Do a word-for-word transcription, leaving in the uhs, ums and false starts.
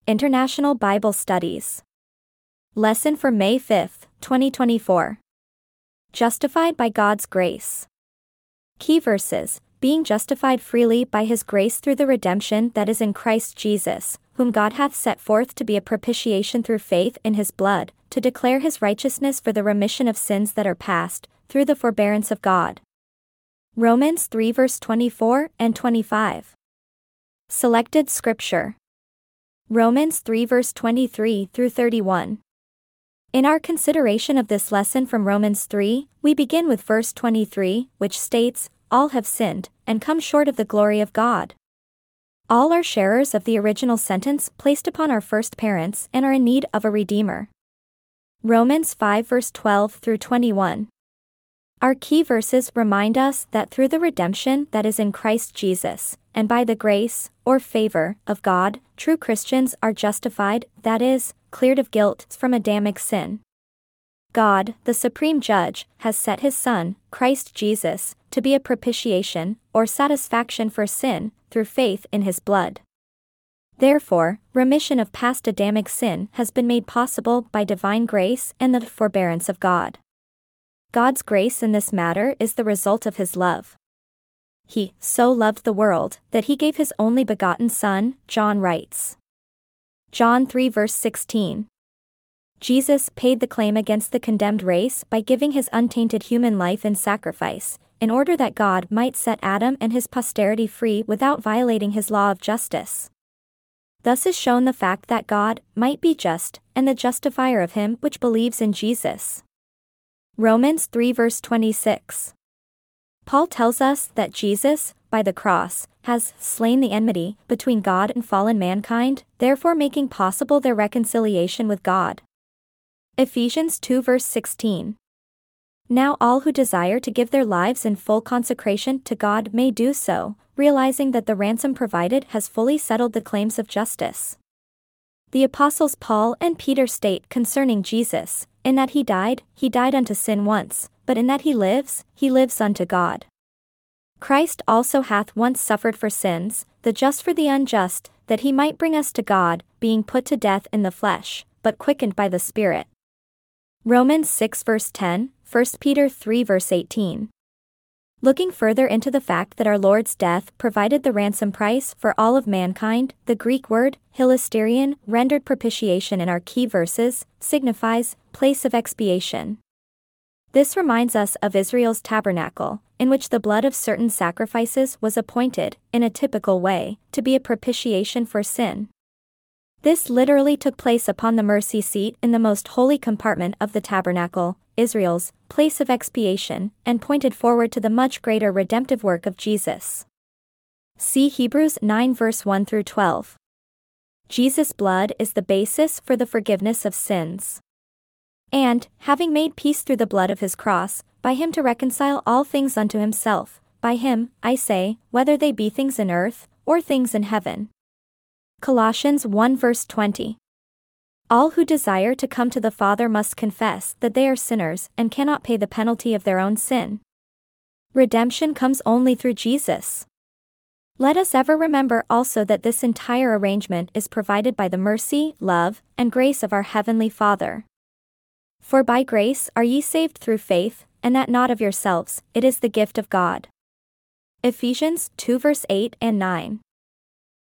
International Bible Studies. Lesson for May fifth, twenty twenty-four. Justified by God's grace. Key verses: being justified freely by his grace through the redemption that is in Christ Jesus, whom God hath set forth to be a propitiation through faith in his blood, to declare his righteousness for the remission of sins that are past, through the forbearance of God. Romans three verse twenty-four and twenty-five. Selected Scripture. Romans three verse twenty-three through thirty-one. In our consideration of this lesson from Romans three, we begin with verse twenty-three, which states, "All have sinned, and come short of the glory of God." All are sharers of the original sentence placed upon our first parents and are in need of a Redeemer. Romans five verse twelve through twenty-one. Our key verses remind us that through the redemption that is in Christ Jesus, and by the grace, or favor, of God, true Christians are justified, that is, cleared of guilt from Adamic sin. God, the supreme judge, has set his Son, Christ Jesus, to be a propitiation, or satisfaction for sin, through faith in his blood. Therefore, remission of past Adamic sin has been made possible by divine grace and the forbearance of God. God's grace in this matter is the result of his love. He so loved the world that he gave his only begotten Son, John writes. John three verse sixteen. Jesus paid the claim against the condemned race by giving his untainted human life in sacrifice, in order that God might set Adam and his posterity free without violating his law of justice. Thus is shown the fact that God might be just, and the justifier of him which believes in Jesus. Romans three verse twenty-six. Paul tells us that Jesus, by the cross, has slain the enmity between God and fallen mankind, therefore making possible their reconciliation with God. Ephesians two verse sixteen. Now all who desire to give their lives in full consecration to God may do so, realizing that the ransom provided has fully settled the claims of justice. The apostles Paul and Peter state concerning Jesus, in that he died, he died unto sin once, but in that he lives, he lives unto God. Christ also hath once suffered for sins, the just for the unjust, that he might bring us to God, being put to death in the flesh, but quickened by the Spirit. Romans six verse ten, First Peter three verse eighteen. Looking further into the fact that our Lord's death provided the ransom price for all of mankind, the Greek word, hilasterion, rendered propitiation in our key verses, signifies place of expiation. This reminds us of Israel's tabernacle, in which the blood of certain sacrifices was appointed, in a typical way, to be a propitiation for sin. This literally took place upon the mercy seat in the most holy compartment of the tabernacle, Israel's place of expiation, and pointed forward to the much greater redemptive work of Jesus. See Hebrews nine verse one through twelve. Jesus' blood is the basis for the forgiveness of sins. And, having made peace through the blood of his cross, by him to reconcile all things unto himself, by him, I say, whether they be things in earth, or things in heaven. Colossians one verse twenty. All who desire to come to the Father must confess that they are sinners and cannot pay the penalty of their own sin. Redemption comes only through Jesus. Let us ever remember also that this entire arrangement is provided by the mercy, love, and grace of our Heavenly Father. For by grace are ye saved through faith, and that not of yourselves, it is the gift of God. Ephesians two verse eight and nine.